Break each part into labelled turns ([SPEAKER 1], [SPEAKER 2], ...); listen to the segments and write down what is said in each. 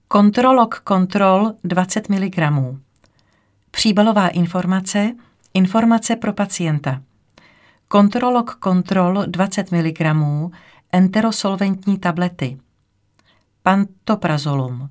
[SPEAKER 1] Kontrolok Control 20 mg. Příbalová informace, informace pro pacienta. Kontrolok Control 20 mg, enterosolventní tablety. Pantoprazolum.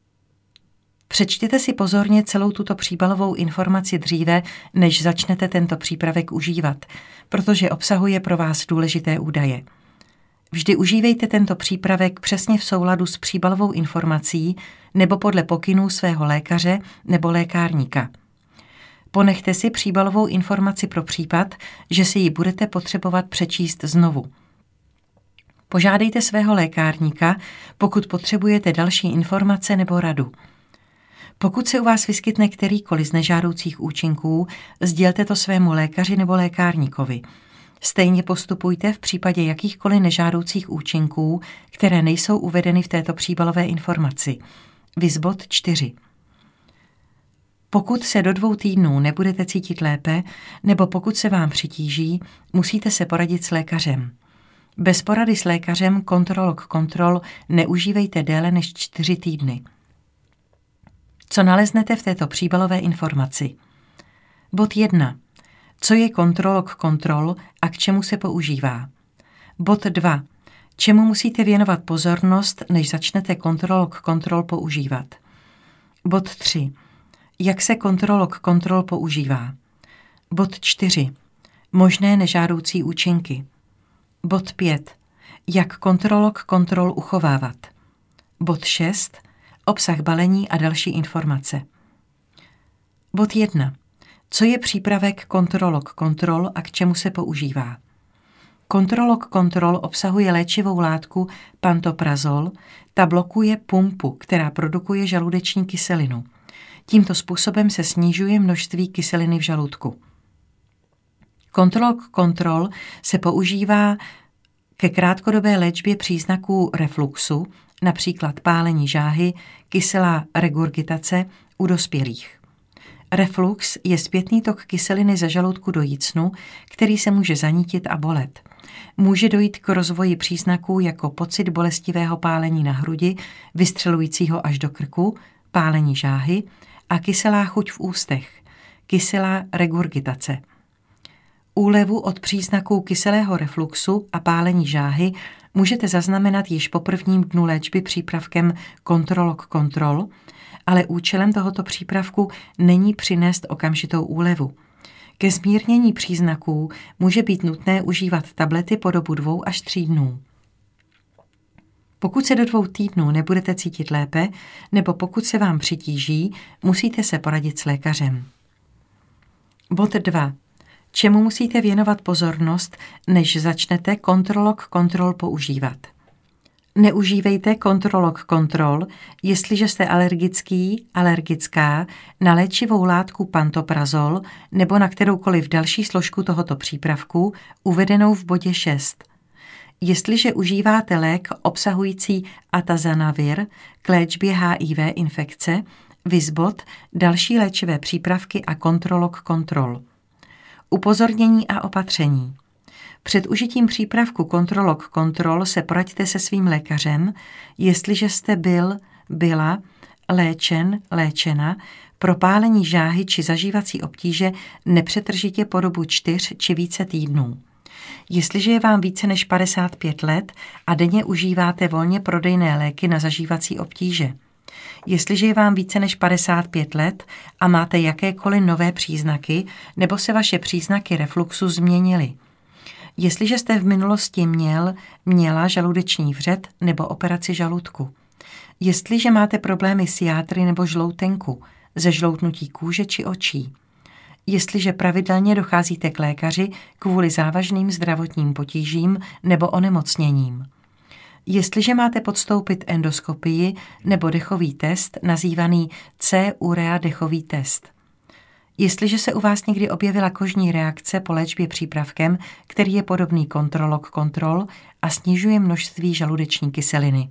[SPEAKER 1] Přečtěte si pozorně celou tuto příbalovou informaci dříve, než začnete tento přípravek užívat, protože obsahuje pro vás důležité údaje. Vždy užívejte tento přípravek přesně v souladu s příbalovou informací nebo podle pokynů svého lékaře nebo lékárníka. Ponechte si příbalovou informaci pro případ, že si ji budete potřebovat přečíst znovu. Požádejte svého lékárníka, pokud potřebujete další informace nebo radu. Pokud se u vás vyskytne kterýkoliv z nežádoucích účinků, sdělte to svému lékaři nebo lékárníkovi. Stejně postupujte v případě jakýchkoliv nežádoucích účinků, které nejsou uvedeny v této příbalové informaci. Viz bod 4. Pokud se do 2 týdnů nebudete cítit lépe, nebo pokud se vám přitíží, musíte se poradit s lékařem. Bez porady s lékařem Kontrolok Control neužívejte déle než 4 týdny. Co naleznete v této příbalové informaci? Bod 1. Co je Kontrolok Control a k čemu se používá? Bod 2. Čemu musíte věnovat pozornost, než začnete Kontrolok Control používat? Bod 3. Jak se Kontrolok Control používá? Bod 4. Možné nežádoucí účinky. Bod 5. Jak Kontrolok Control uchovávat? Bod 6. Obsah balení a další informace. Bod 1. Co je přípravek Kontrolok Control a k čemu se používá? Kontrolok Control obsahuje léčivou látku pantoprazol, ta blokuje pumpu, která produkuje žaludeční kyselinu. Tímto způsobem se snižuje množství kyseliny v žaludku. Kontrolok Control se používá ke krátkodobé léčbě příznaků refluxu, například pálení žáhy, kyselá regurgitace u dospělých. Reflux je zpětný tok kyseliny ze žaludku do jícnu, který se může zanítit a bolet. Může dojít k rozvoji příznaků jako pocit bolestivého pálení na hrudi, vystřelujícího až do krku, pálení žáhy a kyselá chuť v ústech, kyselá regurgitace. Úlevu od příznaků kyselého refluxu a pálení žáhy můžete zaznamenat již po prvním dnu léčby přípravkem Kontrolok Control, ale účelem tohoto přípravku není přinést okamžitou úlevu. Ke zmírnění příznaků může být nutné užívat tablety po dobu 2 až 3 dnů. Pokud se do 2 týdnů nebudete cítit lépe, nebo pokud se vám přitíží, musíte se poradit s lékařem. Bod 2. Čemu musíte věnovat pozornost, než začnete Kontrolok Control používat? Neužívejte Kontrolok Control, jestliže jste alergická na léčivou látku pantoprazol nebo na kteroukoliv další složku tohoto přípravku uvedenou v bodě 6. Jestliže užíváte lék obsahující atazanavir k léčbě HIV infekce, viz bod další léčivé přípravky a Kontrolok Control. Upozornění a opatření. Před užitím přípravku Kontrolok Control se poraďte se svým lékařem, jestliže jste byla léčena pro pálení žáhy či zažívací obtíže nepřetržitě po dobu 4 či více týdnů. Jestliže je vám více než 55 let a denně užíváte volně prodejné léky na zažívací obtíže. Jestliže je vám více než 55 let a máte jakékoliv nové příznaky nebo se vaše příznaky refluxu změnily. Jestliže jste v minulosti měla žaludeční vřet nebo operaci žaludku. Jestliže máte problémy s játry nebo žloutenku, ze žloutnutí kůže či očí. Jestliže pravidelně docházíte k lékaři kvůli závažným zdravotním potížím nebo onemocněním. Jestliže máte podstoupit endoskopii nebo dechový test nazývaný C-urea dechový test. Jestliže se u vás někdy objevila kožní reakce po léčbě přípravkem, který je podobný Kontrolok Control a snižuje množství žaludeční kyseliny.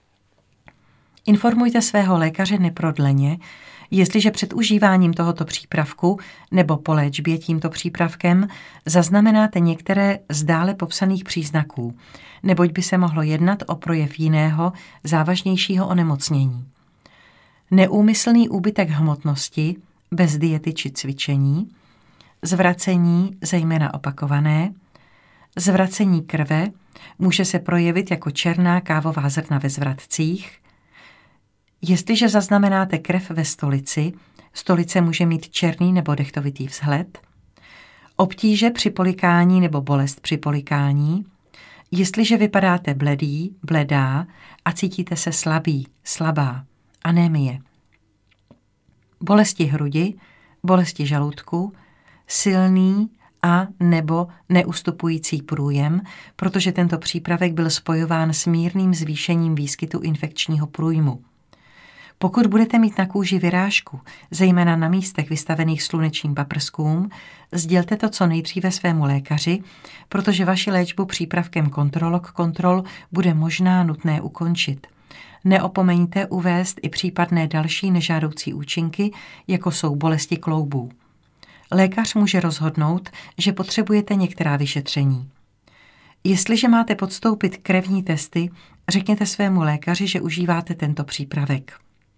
[SPEAKER 1] Informujte svého lékaře neprodleně, jestliže před užíváním tohoto přípravku nebo po léčbě tímto přípravkem zaznamenáte některé z dále popsaných příznaků, neboť by se mohlo jednat o projev jiného, závažnějšího onemocnění. neúmyslný úbytek hmotnosti bez diety či cvičení, zvracení, zejména opakované, zvracení krve může se projevit jako černá kávová zrna ve zvratcích. Jestliže zaznamenáte krev ve stolici, stolice může mít černý nebo dechtovitý vzhled, obtíže při polikání nebo bolest při polikání, jestliže vypadáte bledý, bledá a cítíte se slabý, slabá, anémie, bolesti hrudi, bolesti žaludku, silný a nebo neustupující průjem, protože tento přípravek byl spojován s mírným zvýšením výskytu infekčního průjmu. Pokud budete mít na kůži vyrážku, zejména na místech vystavených slunečním paprskům, sdělte to co nejdříve svému lékaři, protože vaši léčbu přípravkem Controlok Control bude možná nutné ukončit. Neopomeňte uvést i případné další nežádoucí účinky, jako jsou bolesti kloubů. Lékař může rozhodnout, že potřebujete některá vyšetření. Jestliže máte podstoupit krevní testy, řekněte svému lékaři, že užíváte tento přípravek.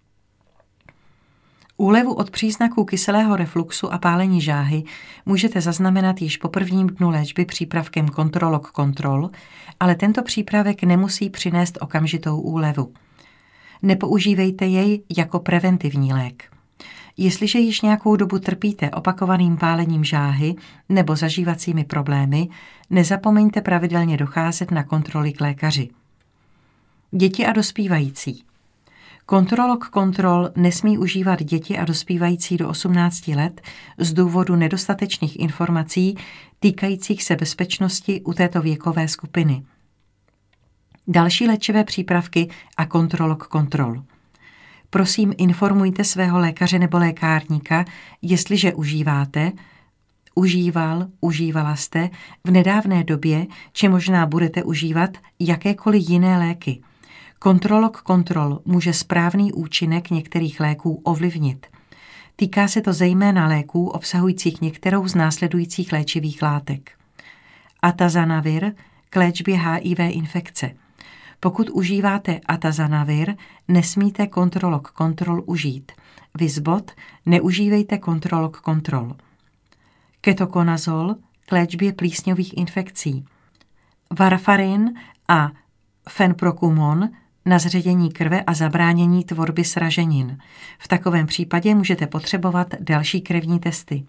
[SPEAKER 1] Úlevu od příznaků kyselého refluxu a pálení žáhy můžete zaznamenat již po prvním dnu léčby přípravkem Controlok Control, ale tento přípravek nemusí přinést okamžitou úlevu. Nepoužívejte jej jako preventivní lék. Jestliže již nějakou dobu trpíte opakovaným pálením žáhy nebo zažívacími problémy, nezapomeňte pravidelně docházet na kontroly k lékaři. Děti a dospívající. Controlok Control nesmí užívat děti a dospívající do 18 let z důvodu nedostatečných informací týkajících se bezpečnosti u této věkové skupiny. Další léčivé přípravky a Controlok Control. Prosím, informujte svého lékaře nebo lékárníka, jestliže užívala jste v nedávné době, či možná budete užívat jakékoliv jiné léky. Controlok Control může správný účinek některých léků ovlivnit. Týká se to zejména léků obsahujících některou z následujících léčivých látek. Atazanavir k léčbě HIV infekce. Pokud užíváte atazanavir, nesmíte Controlok Control užít. Vizbot, neužívejte Controlok Control. Ketokonazol k léčbě plísňových infekcí. Varfarin a fenprokumon na zředění krve a zabránění tvorby sraženin. V takovém případě můžete potřebovat další krevní testy.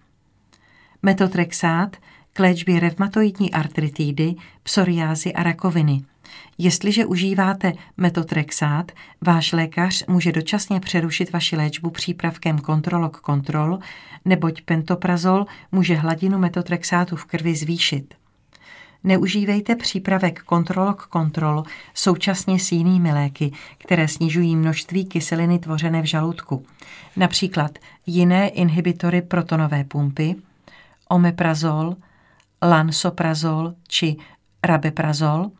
[SPEAKER 1] Metotrexát k léčbě revmatoidní artritidy, psoriázy a rakoviny. Jestliže užíváte metotrexát, váš lékař může dočasně přerušit vaši léčbu přípravkem Controlok Control, neboť pentoprazol může hladinu metotrexátu v krvi zvýšit. Neužívejte přípravek Controlok Control současně s jinými léky, které snižují množství kyseliny tvořené v žaludku, například jiné inhibitory protonové pumpy, omeprazol, lansoprazol či rabeprazol,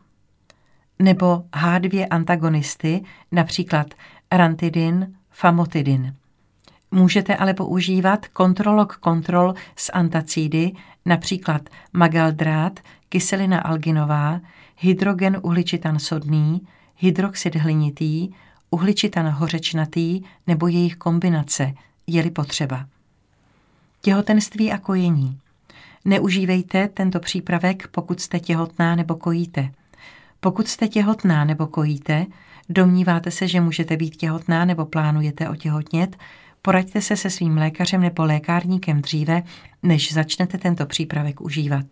[SPEAKER 1] nebo H2 antagonisty, například rantidin, famotidin. Můžete ale používat Controlok Control s antacidy, například magaldrát, kyselina alginová, hydrogen uhličitan sodný, hydroxid hlinitý, uhličitan hořečnatý nebo jejich kombinace, je-li potřeba. Těhotenství a kojení. Neužívejte tento přípravek, pokud jste těhotná nebo kojíte. Pokud jste těhotná nebo kojíte, domníváte se, že můžete být těhotná nebo plánujete otěhotnět, poraďte se se svým lékařem nebo lékárníkem dříve, než začnete tento přípravek užívat.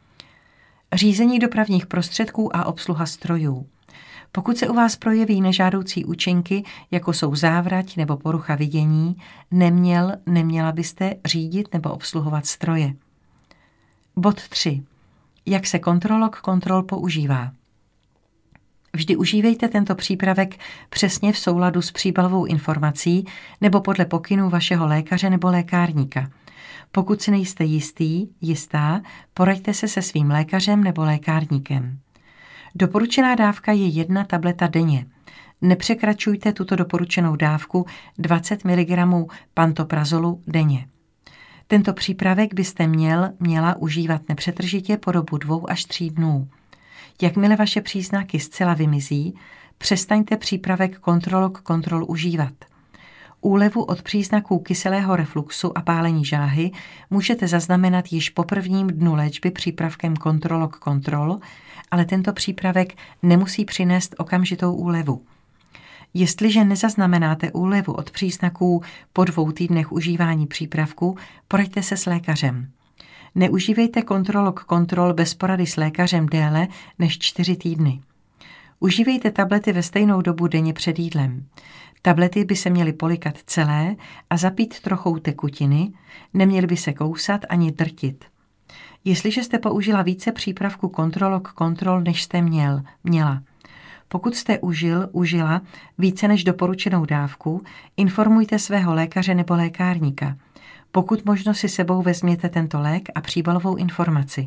[SPEAKER 1] Řízení dopravních prostředků a obsluha strojů. Pokud se u vás projeví nežádoucí účinky, jako jsou závrať nebo porucha vidění, neměla byste řídit nebo obsluhovat stroje. Bod 3. Jak se Controlok Control používá? Vždy užívejte tento přípravek přesně v souladu s příbalovou informací nebo podle pokynů vašeho lékaře nebo lékárníka. Pokud si nejste jistá, poraďte se se svým lékařem nebo lékárníkem. Doporučená dávka je 1 tableta denně. Nepřekračujte tuto doporučenou dávku 20 mg pantoprazolu denně. Tento přípravek byste měla užívat nepřetržitě po dobu 2 až 3 dnů. Jakmile vaše příznaky zcela vymizí, přestaňte přípravek Controlok Control užívat. Úlevu od příznaků kyselého refluxu a pálení žáhy můžete zaznamenat již po prvním dnu léčby přípravkem Controlog Control, ale tento přípravek nemusí přinést okamžitou úlevu. Jestliže nezaznamenáte úlevu od příznaků po 2 týdnech užívání přípravku, poraďte se s lékařem. Neužívejte Controlog Control bez porady s lékařem déle než 4 týdny. Užívejte tablety ve stejnou dobu denně před jídlem. Tablety by se měly polikat celé a zapít trochou tekutiny, neměly by se kousat ani drtit. Jestliže jste použila více přípravku Control, než jste měla. Pokud jste užila více než doporučenou dávku, informujte svého lékaře nebo lékárníka. Pokud možno si sebou vezměte tento lék a příbalovou informaci.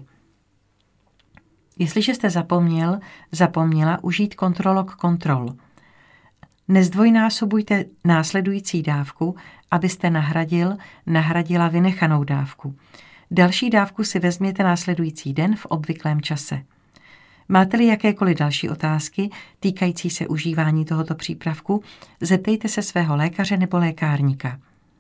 [SPEAKER 1] Jestliže jste zapomněla užít Controlog Control. Nezdvojnásobujte následující dávku, abyste nahradila vynechanou dávku. Další dávku si vezměte následující den v obvyklém čase. Máte-li jakékoliv další otázky týkající se užívání tohoto přípravku, zeptejte se svého lékaře nebo lékárníka.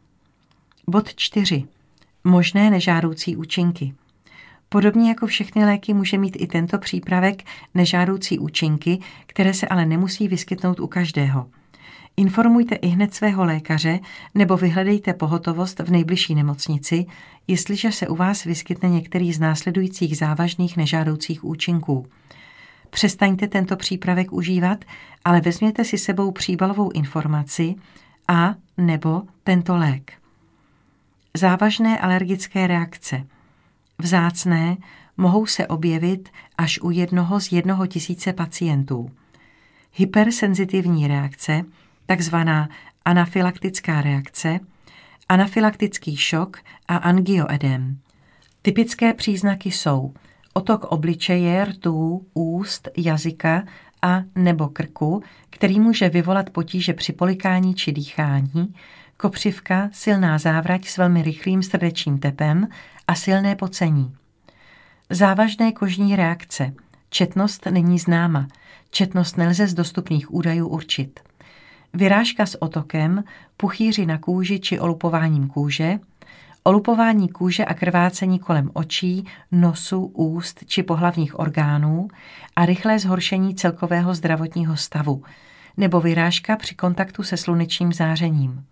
[SPEAKER 1] Bod 4. Možné nežádoucí účinky. Podobně jako všechny léky může mít i tento přípravek nežádoucí účinky, které se ale nemusí vyskytnout u každého. Informujte ihned svého lékaře nebo vyhledejte pohotovost v nejbližší nemocnici, jestliže se u vás vyskytne některý z následujících závažných nežádoucích účinků. Přestaňte tento přípravek užívat, ale vezměte si sebou příbalovou informaci a nebo tento lék. Závažné alergické reakce. Vzácné mohou se objevit až u 1 z 1000 pacientů. Hypersenzitivní reakce, takzvaná anafylaktická reakce, anafylaktický šok a angioedem. Typické příznaky jsou otok obličeje, rtů, úst, jazyka a nebo krku, který může vyvolat potíže při polikání či dýchání, kopřivka, silná závrať s velmi rychlým srdečním tepem a silné pocení. Závažné kožní reakce. Četnost není známa. Četnost nelze z dostupných údajů určit. Vyrážka s otokem, puchýři na kůži či olupováním kůže, olupování kůže a krvácení kolem očí, nosu, úst či pohlavních orgánů a rychlé zhoršení celkového zdravotního stavu, nebo vyrážka při kontaktu se slunečním zářením.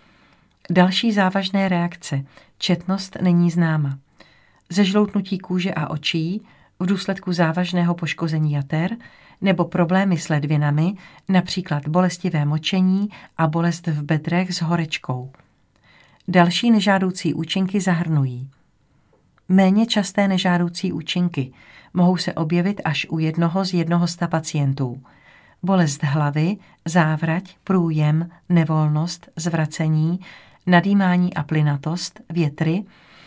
[SPEAKER 1] Další závažné reakce. Četnost není známa. Zežloutnutí kůže a očí v důsledku závažného poškození jater nebo problémy s ledvinami, například bolestivé močení a bolest v bedrech s horečkou. Další nežádoucí účinky zahrnují méně časté nežádoucí účinky. Mohou se objevit až u 1 z 100 pacientů. Bolest hlavy, závrať, průjem, nevolnost, zvracení, nadýmání a plynatost, větry,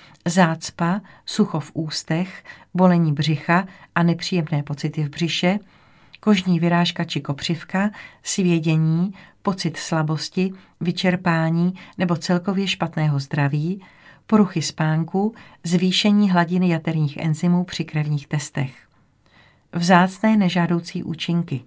[SPEAKER 1] zácpa, sucho v ústech, bolení břicha a nepříjemné pocity v břiše, kožní vyrážka či kopřivka, svědění, pocit slabosti, vyčerpání nebo celkově špatného zdraví, poruchy spánku, zvýšení hladiny jaterních enzymů při krevních testech. Vzácné nežádoucí účinky.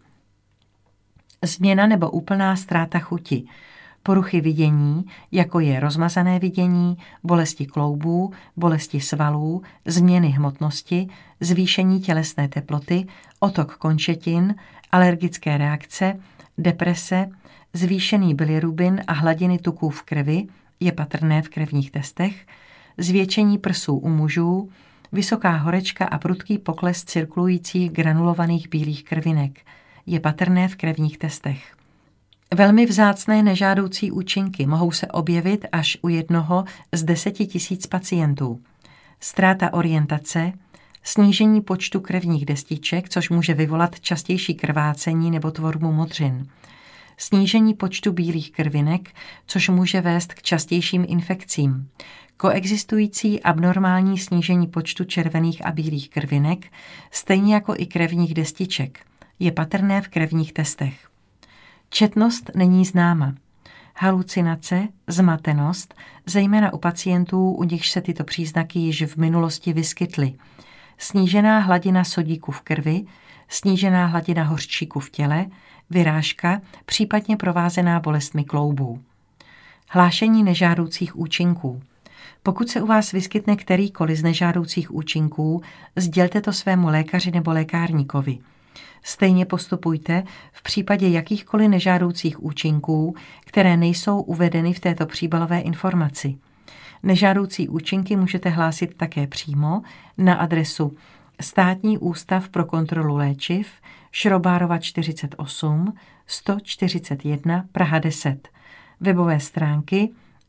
[SPEAKER 1] Změna nebo úplná ztráta chuti, poruchy vidění, jako je rozmazané vidění, bolesti kloubů, bolesti svalů, změny hmotnosti, zvýšení tělesné teploty, otok končetin, alergické reakce, deprese, zvýšený bilirubin a hladiny tuků v krvi, je patrné v krevních testech, zvětšení prsů u mužů, vysoká horečka a prudký pokles cirkulujících granulovaných bílých krvinek, je patrné v krevních testech. Velmi vzácné nežádoucí účinky mohou se objevit až u 1 z 10 000 pacientů. Ztráta orientace, snížení počtu krevních destiček, což může vyvolat častější krvácení nebo tvorbu modřin. Snížení počtu bílých krvinek, což může vést k častějším infekcím. Koexistující abnormální snížení počtu červených a bílých krvinek, stejně jako i krevních destiček, je patrné v krevních testech. Četnost není známa. Halucinace, zmatenost, zejména u pacientů, u nichž se tyto příznaky již v minulosti vyskytly. Snížená hladina sodíku v krvi, snížená hladina hořčíku v těle, vyrážka, případně provázená bolestmi kloubů. Hlášení nežádoucích účinků. Pokud se u vás vyskytne kterýkoliv z nežádoucích účinků, sdělte to svému lékaři nebo lékárníkovi. Stejně postupujte v případě jakýchkoliv nežádoucích účinků, které nejsou uvedeny v této příbalové informaci. Nežádoucí účinky můžete hlásit také přímo na adresu Státní ústav pro kontrolu léčiv, Šrobárova 48, 141, Praha 10. Webové stránky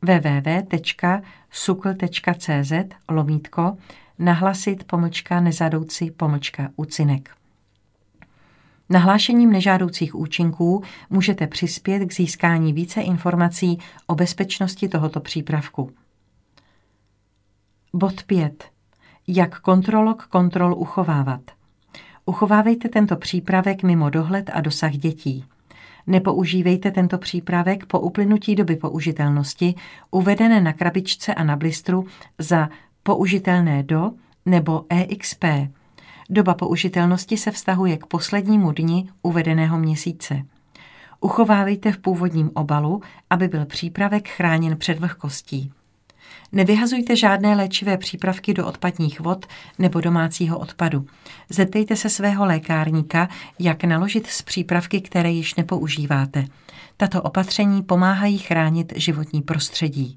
[SPEAKER 1] www.sucl.cz/nahlasit-nežádoucí-účinek. Nahlášením nežádoucích účinků můžete přispět k získání více informací o bezpečnosti tohoto přípravku. Bod 5. Jak kontrolog kontrol uchovávat? Uchovávejte tento přípravek mimo dohled a dosah dětí. Nepoužívejte tento přípravek po uplynutí doby použitelnosti uvedené na krabičce a na blistru za použitelné do nebo EXP. Doba použitelnosti se vztahuje k poslednímu dni uvedeného měsíce. Uchovávejte v původním obalu, aby byl přípravek chráněn před vlhkostí. Nevyhazujte žádné léčivé přípravky do odpadních vod nebo domácího odpadu. Zeptejte se svého lékárníka, jak naložit s přípravky, které již nepoužíváte. Tato opatření pomáhají chránit životní prostředí.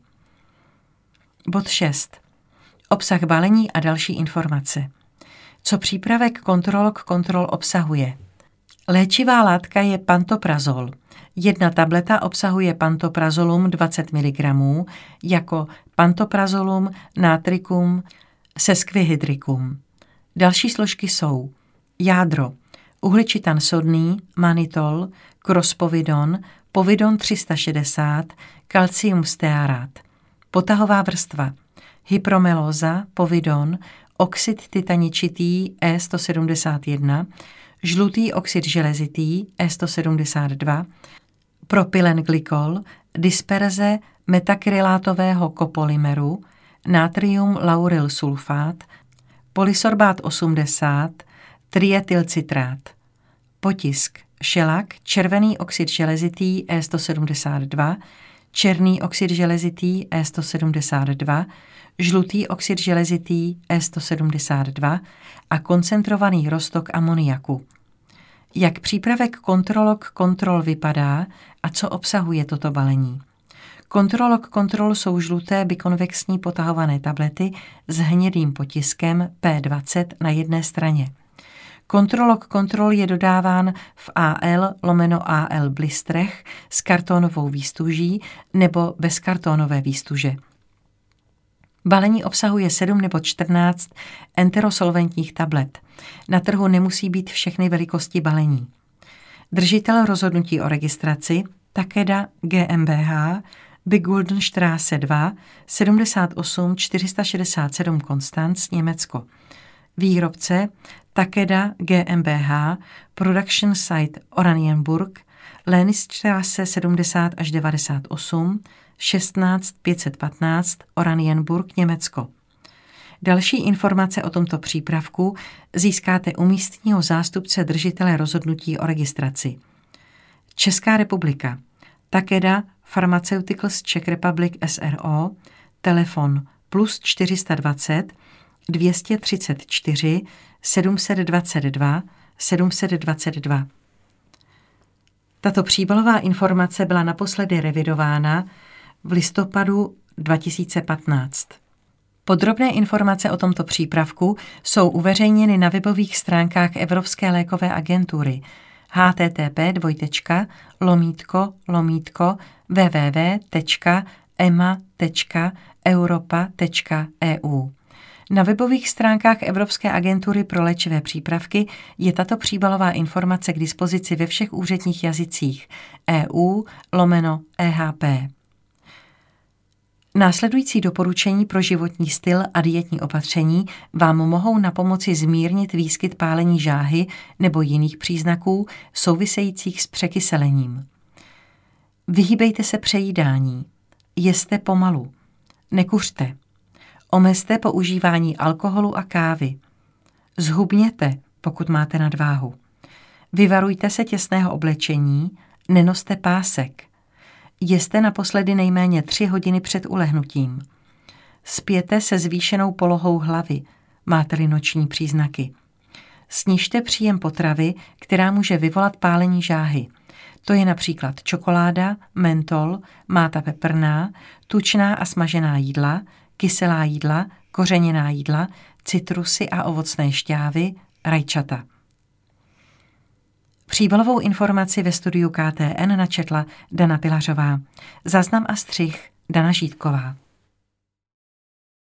[SPEAKER 1] Bod 6. Obsah balení a další informace. Co přípravek kontrolog kontrol obsahuje? Léčivá látka je pantoprazol. Jedna tableta obsahuje pantoprazolum 20 mg jako pantoprazolum natricum sesquihydricum. Další složky jsou jádro, uhličitan sodný, manitol, crospovidon, povidon 360, kalcium stearát. Potahová vrstva, hypromelóza, povidon, oxid titaničitý E171, žlutý oxid železitý E172, propylenglykol, disperze metakrylátového kopolymeru, natrium lauryl sulfát, polysorbát 80, trietylcitrát. Potisk, šelak, červený oxid železitý E172, černý oxid železitý E172, žlutý oxid železitý E172 a koncentrovaný roztok amoniaku. Jak přípravek kontrolog kontrol vypadá a co obsahuje toto balení? Kontrolog kontrol jsou žluté bikonvexní potahované tablety s hnědým potiskem P20 na jedné straně. Kontrolog kontrol je dodáván v AL/AL blistrech s kartonovou výstuží nebo bez kartonové výstuže. Balení obsahuje 7 nebo 14 enterosolventních tablet. Na trhu nemusí být všechny velikosti balení. Držitel rozhodnutí o registraci Takeda GmbH, Biguldenstraße 2, 78 467 Konstanz, Německo. Výrobce Takeda GmbH, Production Site Oranienburg, Lenistraße 70 až 98, 16 515 Oranienburg, Německo. Další informace o tomto přípravku získáte u místního zástupce držitele rozhodnutí o registraci. Česká republika. Takeda Pharmaceuticals Czech Republic SRO, telefon plus 420 234 722 722. Tato příbalová informace byla naposledy revidována v listopadu 2015. Podrobné informace o tomto přípravku jsou uveřejněny na webových stránkách Evropské lékové agentury http://www.ema.europa.eu. Na webových stránkách Evropské agentury pro léčivé přípravky je tato příbalová informace k dispozici ve všech úředních jazycích EU/EHP. Následující doporučení pro životní styl a dietní opatření vám mohou napomoci zmírnit výskyt pálení žáhy nebo jiných příznaků souvisejících s překyselením. Vyhýbejte se přejídání. Jeste pomalu. Nekuřte. Omezte používání alkoholu a kávy. Zhubněte, pokud máte nadváhu. Vyvarujte se těsného oblečení, nenoste pásek. Jeste naposledy nejméně 3 hodiny před ulehnutím. Spěte se zvýšenou polohou hlavy, máte-li noční příznaky. Snižte příjem potravy, která může vyvolat pálení žáhy. To je například čokoláda, mentol, máta peprná, tučná a smažená jídla, kyselá jídla, kořeněná jídla, citrusy a ovocné šťávy, rajčata. Příbalovou informaci ve studiu KTN načetla Dana Pilařová. Záznam a střih Dana Žítková.